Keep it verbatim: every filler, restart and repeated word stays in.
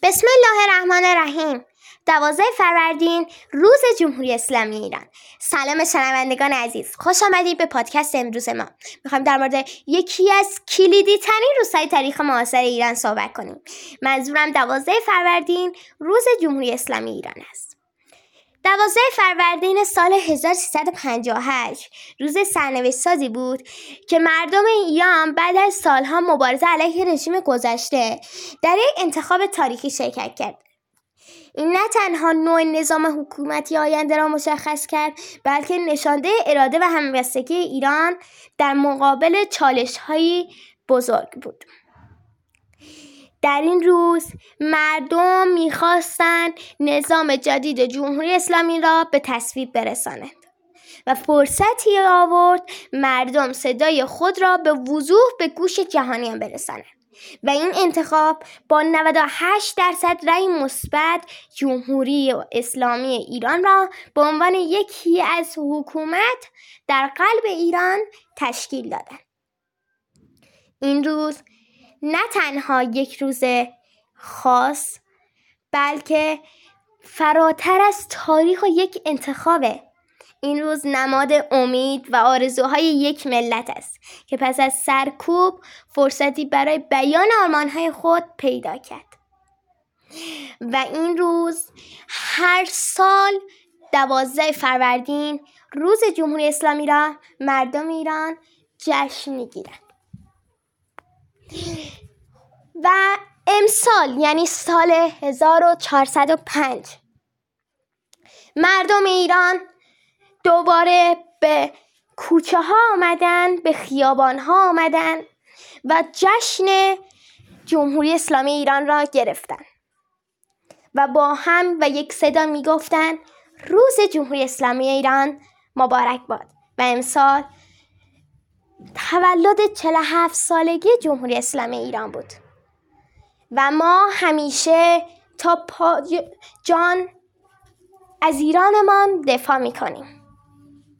بسم الله الرحمن الرحیم. دوازده فروردین، روز جمهوری اسلامی ایران. سلام شنوندگان عزیز، خوش آمدید به پادکست امروز ما. میخوایم در مورد یکی از کلیدی ترین روزهای تاریخ معاصر ایران صحبت کنیم. منظورم دوازده فروردین، روز جمهوری اسلامی ایران است. دوازده فروردین سال هزار و سیصد و پنجاه و هشت روز سرنوشت سازی بود که مردم ایران بعد از سالها مبارزه علیه رژیم گذشته در یک انتخاب تاریخی شرکت کرد. این نه تنها نوع نظام حکومتی آینده را مشخص کرد، بلکه نشانده اراده و همبستگی ایران در مقابل چالش‌های بزرگ بود. در این روز مردم می‌خواستند نظام جدید جمهوری اسلامی را به تصویب برسانند و فرصتی آورد مردم صدای خود را به وضوح به گوش جهانیان برسانند و این انتخاب با نود و هشت درصد رأی مثبت جمهوری اسلامی ایران را به عنوان یکی از حکومت در قلب ایران تشکیل دادند. این روز نه تنها یک روز خاص، بلکه فراتر از تاریخ و یک انتخابه. این روز نماد امید و آرزوهای یک ملت است که پس از سرکوب فرصتی برای بیان آرمانهای خود پیدا کرد. و این روز هر سال دوازده فروردین روز جمهوری اسلامی را مردم ایران جشن می‌گیرند. و امسال یعنی سال هزار و چهارصد و پنج مردم ایران دوباره به کوچه ها آمدن، به خیابان ها آمدن و جشن جمهوری اسلامی ایران را گرفتن و با هم و یک صدا می گفتن روز جمهوری اسلامی ایران مبارک باد. و امسال تولد چهل و هفت سالگی جمهوری اسلامی ایران بود و ما همیشه تا جان از ایرانمان دفاع می کنیم.